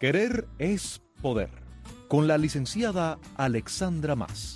Querer es poder. Con la licenciada Alexandra Mas.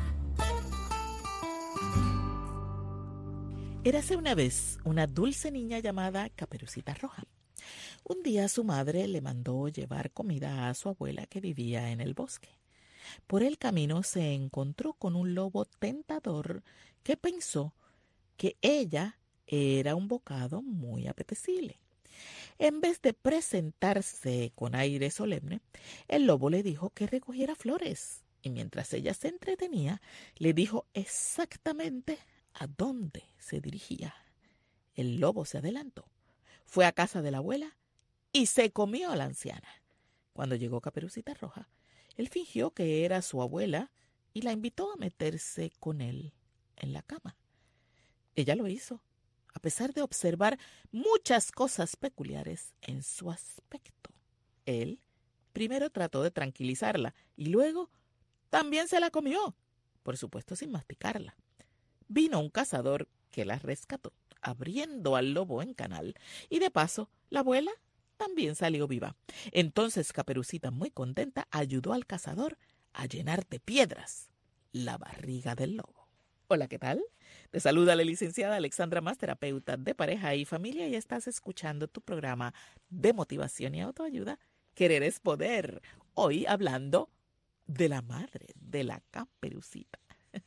Érase una vez una dulce niña llamada Caperucita Roja. Un día su madre le mandó llevar comida a su abuela que vivía en el bosque. Por el camino se encontró con un lobo tentador que pensó que ella era un bocado muy apetecible. En vez de presentarse con aire solemne, el lobo le dijo que recogiera flores y mientras ella se entretenía, le dijo exactamente a dónde se dirigía. El lobo se adelantó, fue a casa de la abuela y se comió a la anciana. Cuando llegó Caperucita Roja, él fingió que era su abuela y la invitó a meterse con él en la cama. Ella lo hizo, a pesar de observar muchas cosas peculiares en su aspecto. Él primero trató de tranquilizarla y luego también se la comió, por supuesto sin masticarla. Vino un cazador que la rescató, abriendo al lobo en canal, y de paso la abuela también salió viva. Entonces Caperucita, muy contenta, ayudó al cazador a llenar de piedras la barriga del lobo. Hola, ¿qué tal? Te saluda la licenciada Alexandra Mas, terapeuta de pareja y familia, y estás escuchando tu programa de motivación y autoayuda, Querer es Poder. Hoy hablando de la madre de la Caperucita.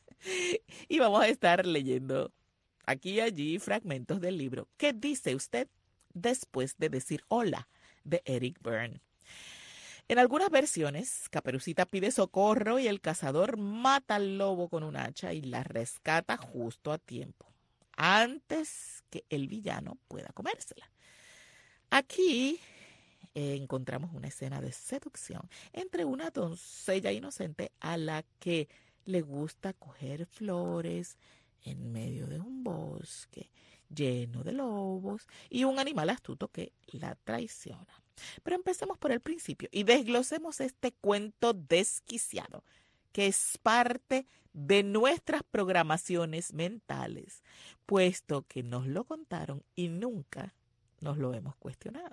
Y vamos a estar leyendo aquí y allí fragmentos del libro ¿Qué dice usted después de decir hola? De Eric Berne. En algunas versiones, Caperucita pide socorro y el cazador mata al lobo con un hacha y la rescata justo a tiempo, antes que el villano pueda comérsela. Aquí encontramos una escena de seducción entre una doncella inocente a la que le gusta coger flores en medio de un bosque lleno de lobos y un animal astuto que la traiciona. Pero empecemos por el principio y desglosemos este cuento desquiciado, que es parte de nuestras programaciones mentales, puesto que nos lo contaron y nunca nos lo hemos cuestionado.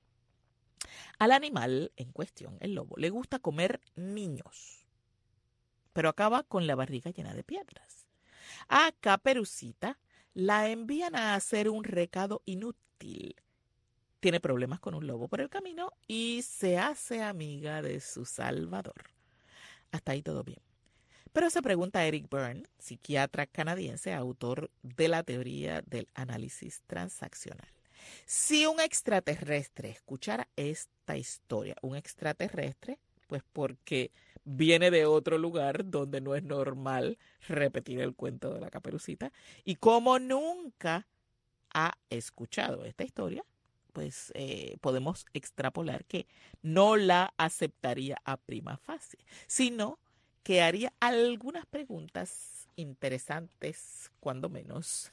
Al animal en cuestión, el lobo, le gusta comer niños, pero acaba con la barriga llena de piedras. A Caperucita la envían a hacer un recado inútil. Tiene problemas con un lobo por el camino y se hace amiga de su salvador. Hasta ahí todo bien. Pero se pregunta Eric Berne, psiquiatra canadiense, autor de la teoría del análisis transaccional. Si un extraterrestre escuchara esta historia, un extraterrestre, pues porque viene de otro lugar donde no es normal repetir el cuento de la Caperucita, y como nunca ha escuchado esta historia, pues podemos extrapolar que no la aceptaría a prima facie, sino que haría algunas preguntas interesantes, cuando menos.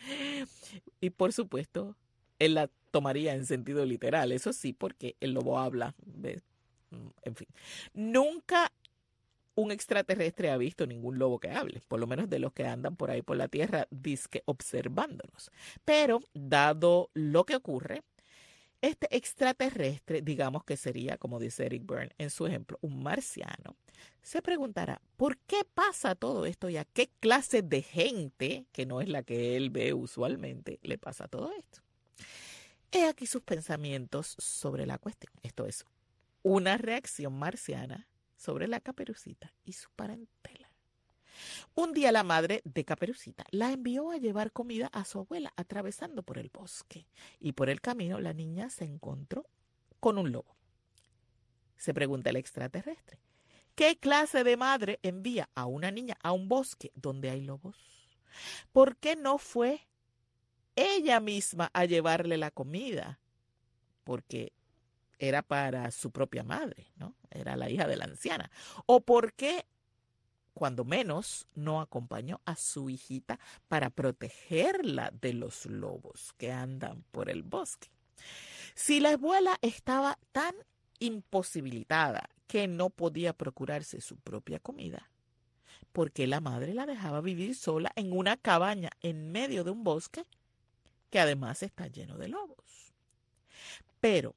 Y por supuesto, él la tomaría en sentido literal, eso sí, porque el lobo habla. En fin, nunca un extraterrestre ha visto ningún lobo que hable, por lo menos de los que andan por ahí por la Tierra, dizque observándonos. Pero, dado lo que ocurre, este extraterrestre, digamos que sería, como dice Eric Berne en su ejemplo, un marciano, se preguntará, ¿por qué pasa todo esto y a qué clase de gente, que no es la que él ve usualmente, le pasa todo esto? He aquí sus pensamientos sobre la cuestión. Esto es una reacción marciana sobre la Caperucita y su parentela. Un día la madre de Caperucita la envió a llevar comida a su abuela atravesando por el bosque, y por el camino la niña se encontró con un lobo. Se pregunta el extraterrestre, ¿qué clase de madre envía a una niña a un bosque donde hay lobos? ¿Por qué no fue ella misma a llevarle la comida? Porque era para su propia madre, ¿no? Era la hija de la anciana. ¿O por qué, cuando menos, no acompañó a su hijita para protegerla de los lobos que andan por el bosque? Si la abuela estaba tan imposibilitada que no podía procurarse su propia comida, ¿por qué la madre la dejaba vivir sola en una cabaña en medio de un bosque que además está lleno de lobos? Pero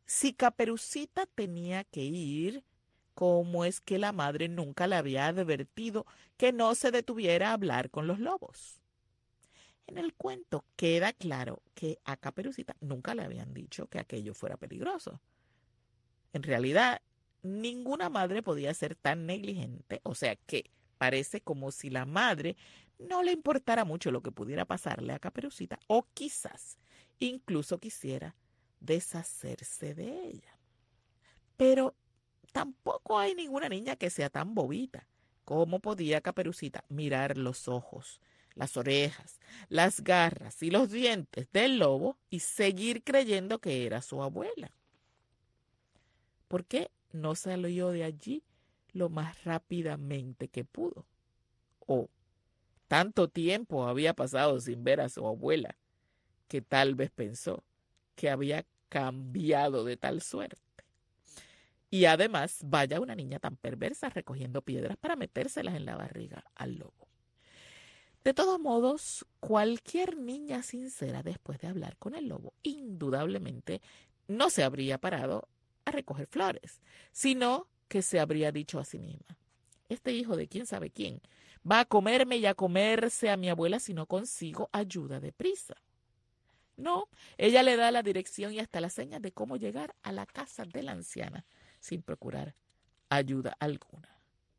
Si Caperucita tenía que ir, ¿cómo es que la madre nunca le había advertido que no se detuviera a hablar con los lobos? En el cuento queda claro que a Caperucita nunca le habían dicho que aquello fuera peligroso. En realidad, ninguna madre podía ser tan negligente, o sea que parece como si la madre no le importara mucho lo que pudiera pasarle a Caperucita, o quizás incluso quisiera deshacerse de ella. Pero tampoco hay ninguna niña que sea tan bobita. ¿Cómo podía Caperucita mirar los ojos, las orejas, las garras y los dientes del lobo y seguir creyendo que era su abuela? ¿Por qué no salió de allí lo más rápidamente que pudo? O tanto tiempo había pasado sin ver a su abuela que tal vez pensó que había cambiado de tal suerte. Y además, vaya una niña tan perversa recogiendo piedras para metérselas en la barriga al lobo. De todos modos, cualquier niña sincera después de hablar con el lobo, indudablemente no se habría parado a recoger flores, sino que se habría dicho a sí misma: este hijo de quién sabe quién va a comerme y a comerse a mi abuela si no consigo ayuda deprisa. No, ella le da la dirección y hasta las señas de cómo llegar a la casa de la anciana sin procurar ayuda alguna.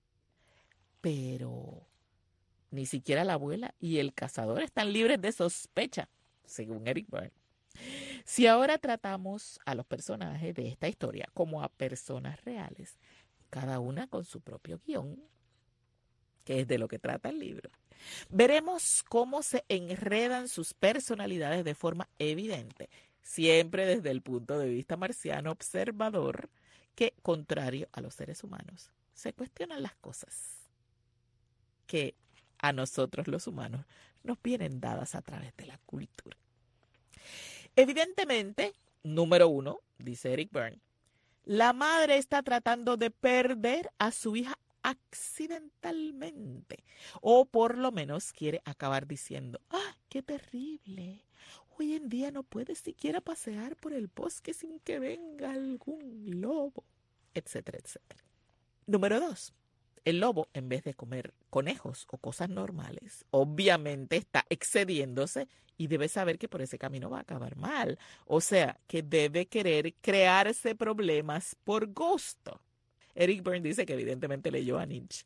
Pero ni siquiera la abuela y el cazador están libres de sospecha, según Eric Berne. Si ahora tratamos a los personajes de esta historia como a personas reales, cada una con su propio guión, que es de lo que trata el libro, veremos cómo se enredan sus personalidades de forma evidente, siempre desde el punto de vista marciano observador, que, contrario a los seres humanos, se cuestionan las cosas que a nosotros los humanos nos vienen dadas a través de la cultura. Evidentemente, número uno, dice Eric Berne, la madre está tratando de perder a su hija accidentalmente, o por lo menos quiere acabar diciendo: ¡ah, qué terrible! Hoy en día no puedes siquiera pasear por el bosque sin que venga algún lobo, etcétera, etcétera. Número dos, el lobo, en vez de comer conejos o cosas normales, obviamente está excediéndose y debe saber que por ese camino va a acabar mal. O sea, que debe querer crearse problemas por gusto. Eric Berne dice que evidentemente leyó a Nietzsche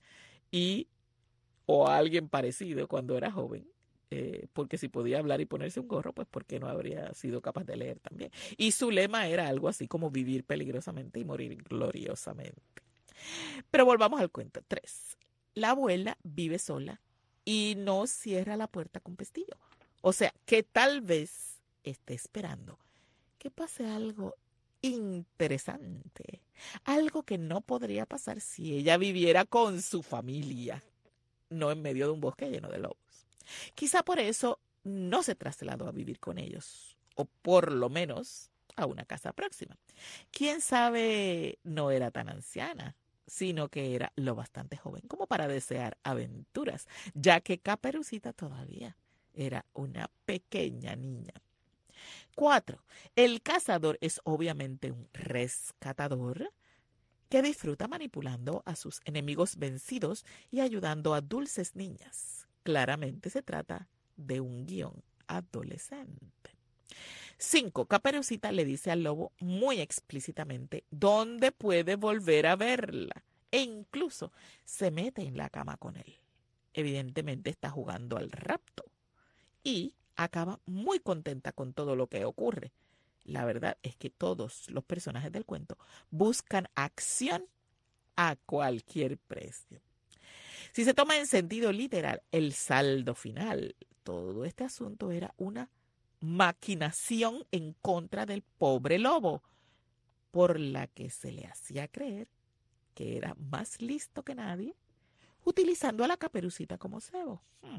o a alguien parecido cuando era joven. Porque si podía hablar y ponerse un gorro, pues ¿por qué no habría sido capaz de leer también? Y su lema era algo así como vivir peligrosamente y morir gloriosamente. Pero volvamos al cuento. 3. La abuela vive sola y no cierra la puerta con pestillo. O sea, que tal vez esté esperando que pase algo interesante. Algo que no podría pasar si ella viviera con su familia, no en medio de un bosque lleno de lobos. Quizá por eso no se trasladó a vivir con ellos, o por lo menos a una casa próxima. Quién sabe, no era tan anciana, sino que era lo bastante joven como para desear aventuras, ya que Caperucita todavía era una pequeña niña. 4. El cazador es obviamente un rescatador que disfruta manipulando a sus enemigos vencidos y ayudando a dulces niñas. Claramente se trata de un guión adolescente. 5. Caperucita le dice al lobo muy explícitamente dónde puede volver a verla e incluso se mete en la cama con él. Evidentemente está jugando al rapto y acaba muy contenta con todo lo que ocurre. La verdad es que todos los personajes del cuento buscan acción a cualquier precio. Si se toma en sentido literal el saldo final, todo este asunto era una maquinación en contra del pobre lobo, por la que se le hacía creer que era más listo que nadie, utilizando a la Caperucita como cebo.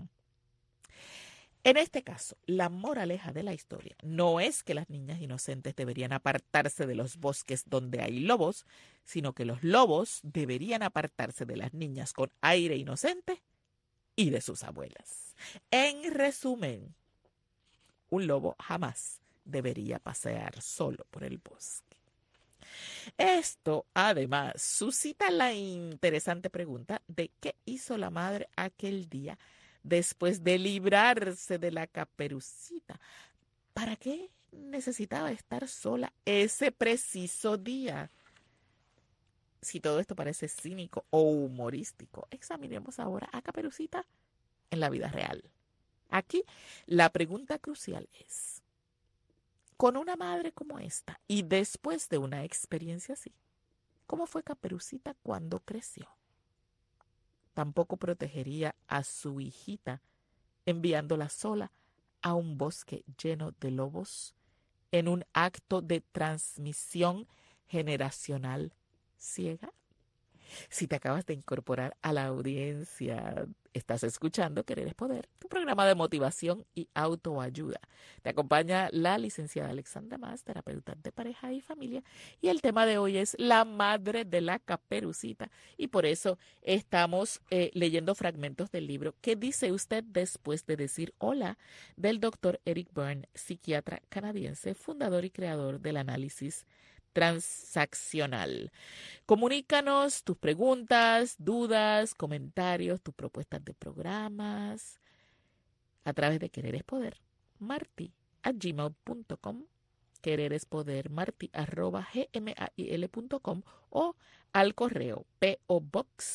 En este caso, la moraleja de la historia no es que las niñas inocentes deberían apartarse de los bosques donde hay lobos, sino que los lobos deberían apartarse de las niñas con aire inocente y de sus abuelas. En resumen, un lobo jamás debería pasear solo por el bosque. Esto, además, suscita la interesante pregunta de qué hizo la madre aquel día después de librarse de la Caperucita. ¿Para qué necesitaba estar sola ese preciso día? Si todo esto parece cínico o humorístico, examinemos ahora a Caperucita en la vida real. Aquí la pregunta crucial es, con una madre como esta y después de una experiencia así, ¿cómo fue Caperucita cuando creció? Tampoco protegería a su hijita enviándola sola a un bosque lleno de lobos en un acto de transmisión generacional ciega. Si te acabas de incorporar a la audiencia, estás escuchando Querer es Poder, tu programa de motivación y autoayuda. Te acompaña la licenciada Alexandra Mas, terapeuta de pareja y familia, y el tema de hoy es la madre de la Caperucita. Y por eso estamos leyendo fragmentos del libro ¿Qué dice usted después de decir hola? Del doctor Eric Berne, psiquiatra canadiense, fundador y creador del análisis transaccional. Comunícanos tus preguntas, dudas, comentarios, tus propuestas de programas a través de Querer es Poder, marti@gmail.com, Querer es Poder, marti@gmail.com o al correo P.O. Box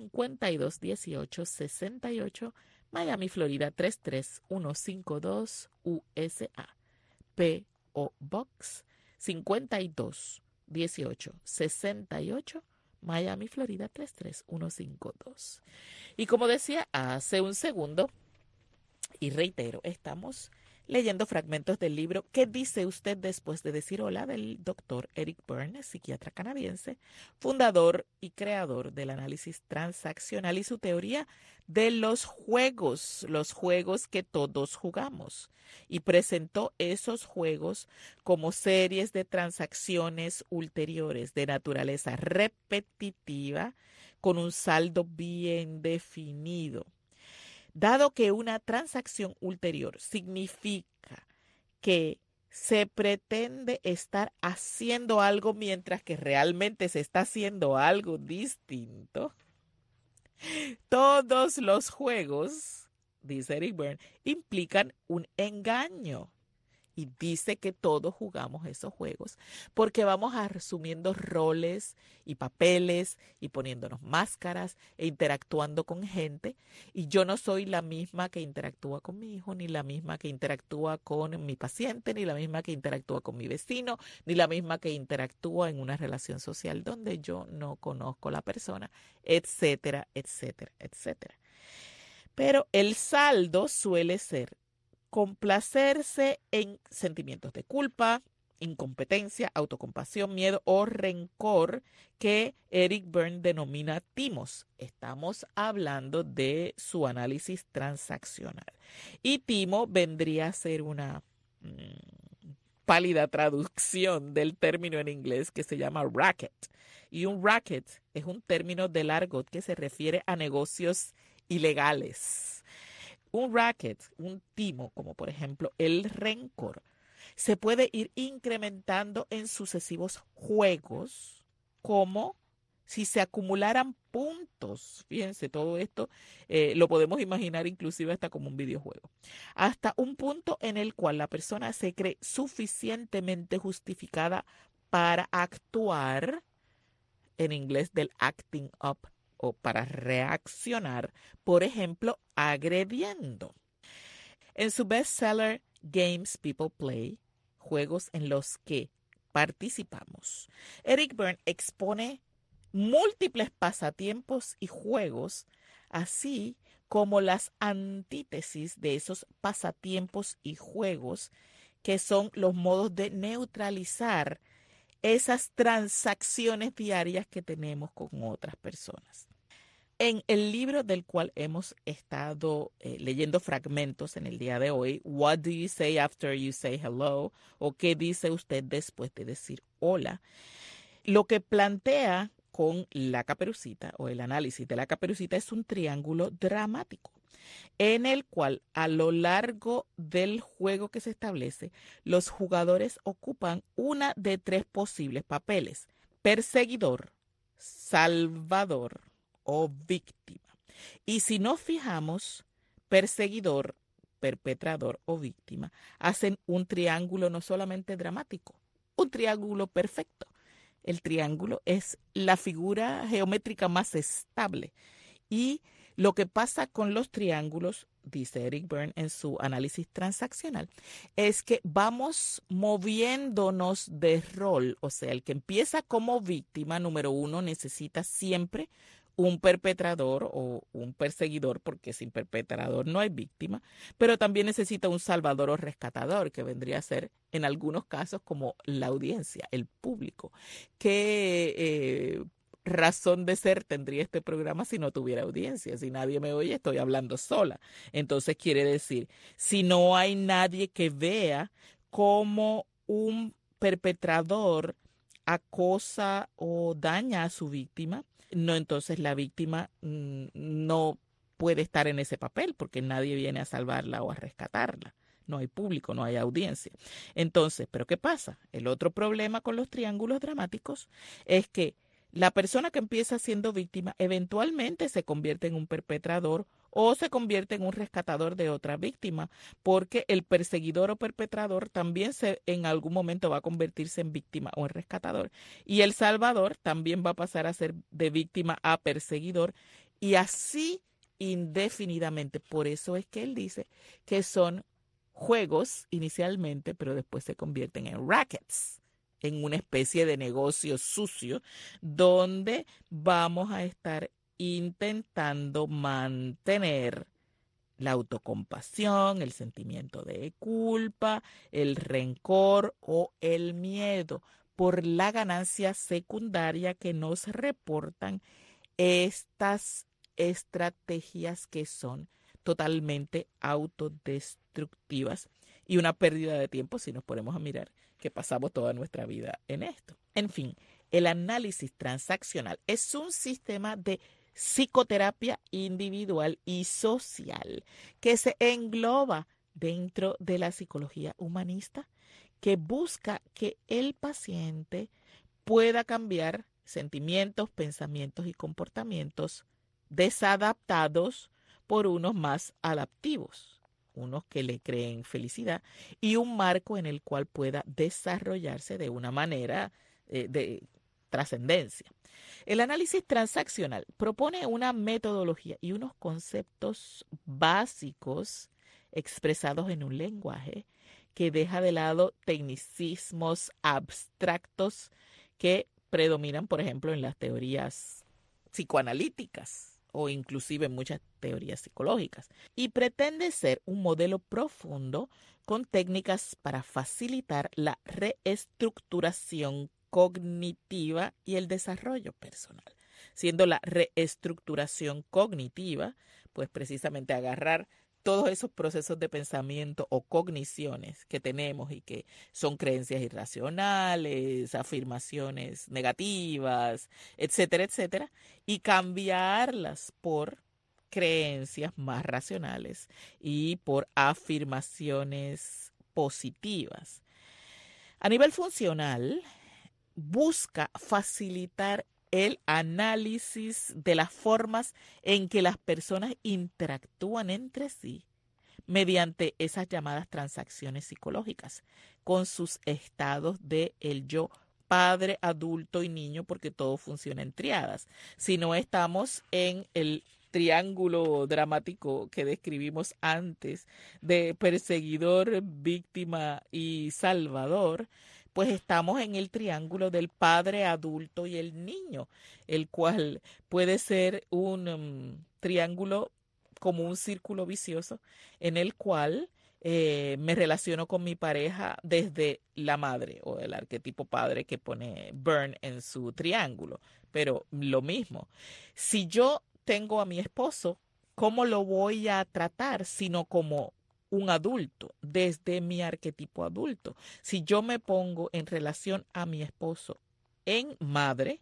521868, Miami, Florida 33152 USA. P.O. Box 521868, Miami, Florida 33152. Y como decía hace un segundo, y reitero, estamos leyendo fragmentos del libro ¿Qué dice usted después de decir hola? Del doctor Eric Berne, psiquiatra canadiense, fundador y creador del análisis transaccional y su teoría de los juegos que todos jugamos. Y presentó esos juegos como series de transacciones ulteriores de naturaleza repetitiva con un saldo bien definido. Dado que una transacción ulterior significa que se pretende estar haciendo algo mientras que realmente se está haciendo algo distinto, todos los juegos, dice Eric Berne, implican un engaño. Y dice que todos jugamos esos juegos porque vamos asumiendo roles y papeles y poniéndonos máscaras e interactuando con gente. Y yo no soy la misma que interactúa con mi hijo, ni la misma que interactúa con mi paciente, ni la misma que interactúa con mi vecino, ni la misma que interactúa en una relación social donde yo no conozco a la persona, etcétera, etcétera, etcétera. Pero el saldo suele ser complacerse en sentimientos de culpa, incompetencia, autocompasión, miedo o rencor que Eric Berne denomina timos. Estamos hablando de su análisis transaccional. Y timo vendría a ser una pálida traducción del término en inglés que se llama racket. Y un racket es un término del argot que se refiere a negocios ilegales. Un racket, un timo, como por ejemplo el rencor, se puede ir incrementando en sucesivos juegos, como si se acumularan puntos. Fíjense, todo esto lo podemos imaginar inclusive hasta como un videojuego. Hasta un punto en el cual la persona se cree suficientemente justificada para actuar, en inglés del acting up, o para reaccionar, por ejemplo, agrediendo. En su bestseller Games People Play, juegos en los que participamos, Eric Berne expone múltiples pasatiempos y juegos, así como las antítesis de esos pasatiempos y juegos, que son los modos de neutralizar esas transacciones diarias que tenemos con otras personas. En el libro del cual hemos estado leyendo fragmentos en el día de hoy, What do you say after you say hello? O ¿qué dice usted después de decir hola? Lo que plantea con la Caperucita o el análisis de la Caperucita es un triángulo dramático en el cual a lo largo del juego que se establece, los jugadores ocupan una de tres posibles papeles: perseguidor, salvador o víctima. Y si nos fijamos, perseguidor, perpetrador o víctima hacen un triángulo no solamente dramático, un triángulo perfecto. El triángulo es la figura geométrica más estable. Y lo que pasa con los triángulos, dice Eric Berne en su análisis transaccional, es que vamos moviéndonos de rol. O sea, el que empieza como víctima, número uno, necesita siempre un perpetrador o un perseguidor, porque sin perpetrador no hay víctima, pero también necesita un salvador o rescatador, que vendría a ser en algunos casos como la audiencia, el público, que razón de ser tendría este programa si no tuviera audiencia. Si nadie me oye, estoy hablando sola. Entonces quiere decir, si no hay nadie que vea cómo un perpetrador acosa o daña a su víctima, no, entonces la víctima no puede estar en ese papel porque nadie viene a salvarla o a rescatarla. No hay público, no hay audiencia. Entonces, ¿pero qué pasa? El otro problema con los triángulos dramáticos es que la persona que empieza siendo víctima eventualmente se convierte en un perpetrador o se convierte en un rescatador de otra víctima, porque el perseguidor o perpetrador también en algún momento va a convertirse en víctima o en rescatador. Y el salvador también va a pasar a ser de víctima a perseguidor y así indefinidamente. Por eso es que él dice que son juegos inicialmente, pero después se convierten en rackets, en una especie de negocio sucio donde vamos a estar intentando mantener la autocompasión, el sentimiento de culpa, el rencor o el miedo por la ganancia secundaria que nos reportan estas estrategias que son totalmente autodestructivas y una pérdida de tiempo si nos ponemos a mirar que pasamos toda nuestra vida en esto. En fin, el análisis transaccional es un sistema de psicoterapia individual y social que se engloba dentro de la psicología humanista, que busca que el paciente pueda cambiar sentimientos, pensamientos y comportamientos desadaptados por unos más adaptivos, unos que le creen felicidad y un marco en el cual pueda desarrollarse de una manera de trascendencia. El análisis transaccional propone una metodología y unos conceptos básicos expresados en un lenguaje que deja de lado tecnicismos abstractos que predominan, por ejemplo, en las teorías psicoanalíticas o inclusive en muchas teorías psicológicas, y pretende ser un modelo profundo con técnicas para facilitar la reestructuración cognitiva y el desarrollo personal. Siendo la reestructuración cognitiva, pues precisamente agarrar todos esos procesos de pensamiento o cogniciones que tenemos y que son creencias irracionales, afirmaciones negativas, etcétera, etcétera, y cambiarlas por creencias más racionales y por afirmaciones positivas. A nivel funcional, busca facilitar el análisis de las formas en que las personas interactúan entre sí mediante esas llamadas transacciones psicológicas con sus estados de el yo, padre, adulto y niño, porque todo funciona en triadas. Si no estamos en el triángulo dramático que describimos antes de perseguidor, víctima y salvador, pues estamos en el triángulo del padre, adulto y el niño, el cual puede ser un triángulo como un círculo vicioso en el cual me relaciono con mi pareja desde la madre o el arquetipo padre que pone Berne en su triángulo. Pero lo mismo, si yo tengo a mi esposo, ¿cómo lo voy a tratar sino como un adulto, desde mi arquetipo adulto? Si yo me pongo en relación a mi esposo en madre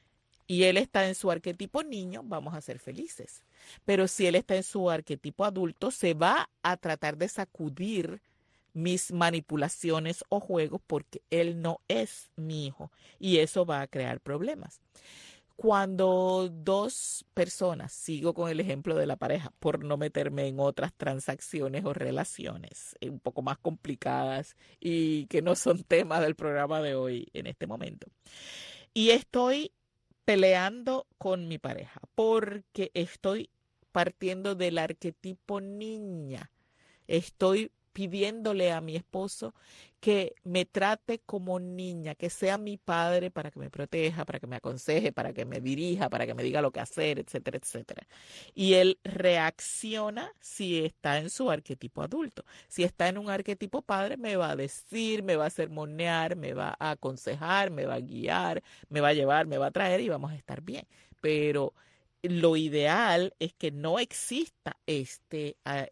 y él está en su arquetipo niño, vamos a ser felices. Pero si él está en su arquetipo adulto, se va a tratar de sacudir mis manipulaciones o juegos porque él no es mi hijo y eso va a crear problemas. Cuando dos personas, sigo con el ejemplo de la pareja, por no meterme en otras transacciones o relaciones un poco más complicadas y que no son temas del programa de hoy en este momento. Y estoy peleando con mi pareja porque estoy partiendo del arquetipo niña. Estoy pidiéndole a mi esposo que me trate como niña, que sea mi padre para que me proteja, para que me aconseje, para que me dirija, para que me diga lo que hacer, etcétera, etcétera. Y él reacciona si está en su arquetipo adulto. Si está en un arquetipo padre, me va a decir, me va a sermonear, me va a aconsejar, me va a guiar, me va a llevar, me va a traer y vamos a estar bien. Pero lo ideal es que no exista este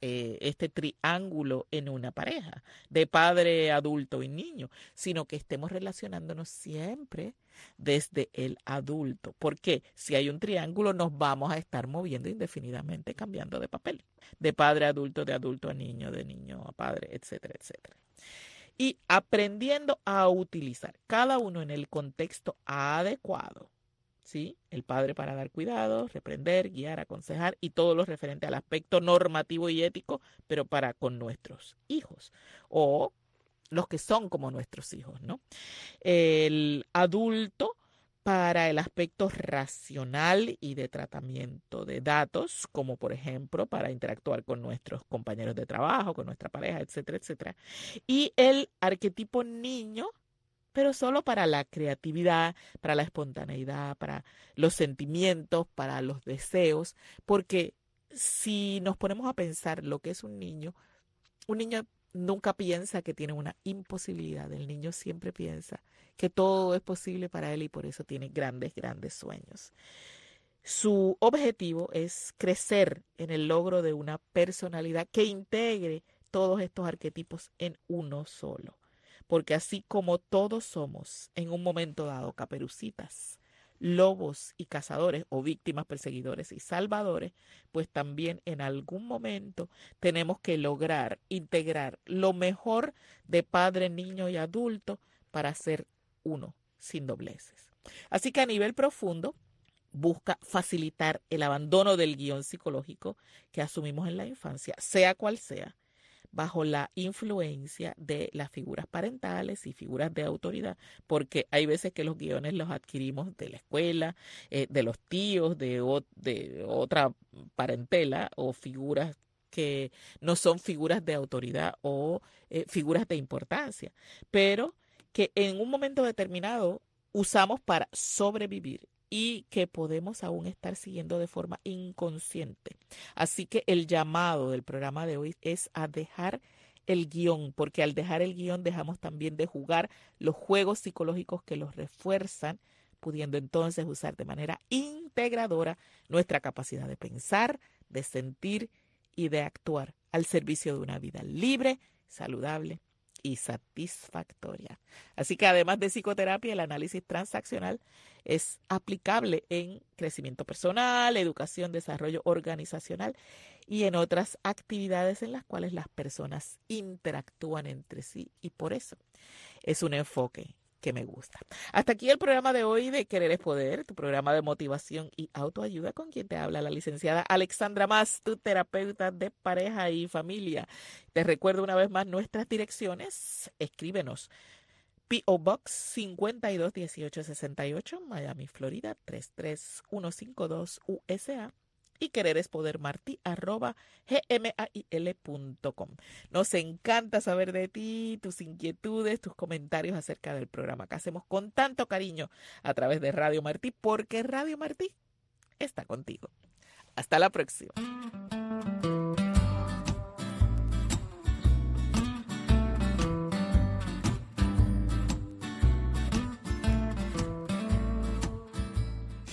triángulo en una pareja de padre, adulto y niño, sino que estemos relacionándonos siempre desde el adulto. Porque si hay un triángulo, nos vamos a estar moviendo indefinidamente, cambiando de papel, de padre a adulto, de adulto a niño, de niño a padre, etcétera, etcétera. Y aprendiendo a utilizar cada uno en el contexto adecuado. ¿Sí? El padre para dar cuidado, reprender, guiar, aconsejar y todo lo referente al aspecto normativo y ético, pero para con nuestros hijos o los que son como nuestros hijos, ¿no? El adulto para el aspecto racional y de tratamiento de datos, como por ejemplo para interactuar con nuestros compañeros de trabajo, con nuestra pareja, etcétera, etcétera. Y el arquetipo niño, pero solo para la creatividad, para la espontaneidad, para los sentimientos, para los deseos, porque si nos ponemos a pensar lo que es un niño nunca piensa que tiene una imposibilidad, el niño siempre piensa que todo es posible para él y por eso tiene grandes, grandes sueños. Su objetivo es crecer en el logro de una personalidad que integre todos estos arquetipos en uno solo. Porque así como todos somos en un momento dado caperucitas, lobos y cazadores o víctimas, perseguidores y salvadores, pues también en algún momento tenemos que lograr integrar lo mejor de padre, niño y adulto para ser uno, sin dobleces. Así que a nivel profundo, busca facilitar el abandono del guión psicológico que asumimos en la infancia, sea cual sea, bajo la influencia de las figuras parentales y figuras de autoridad, porque hay veces que los guiones los adquirimos de la escuela, de los tíos, de otra parentela o figuras que no son figuras de autoridad o figuras de importancia, pero que en un momento determinado usamos para sobrevivir y que podemos aún estar siguiendo de forma inconsciente. Así que el llamado del programa de hoy es a dejar el guión, porque al dejar el guión dejamos también de jugar los juegos psicológicos que los refuerzan, pudiendo entonces usar de manera integradora nuestra capacidad de pensar, de sentir y de actuar al servicio de una vida libre, saludable y satisfactoria. Así que además de psicoterapia, el análisis transaccional es aplicable en crecimiento personal, educación, desarrollo organizacional y en otras actividades en las cuales las personas interactúan entre sí y por eso es un enfoque que me gusta. Hasta aquí el programa de hoy de Querer es Poder, tu programa de motivación y autoayuda con quien te habla la licenciada Alexandra Mas, tu terapeuta de pareja y familia. Te recuerdo una vez más nuestras direcciones. Escríbenos. P.O. Box 521868, Miami, Florida 33152 USA y quererespodermarti@gmail.com. Nos encanta saber de ti, tus inquietudes, tus comentarios acerca del programa que hacemos con tanto cariño a través de Radio Martí, porque Radio Martí está contigo. Hasta la próxima.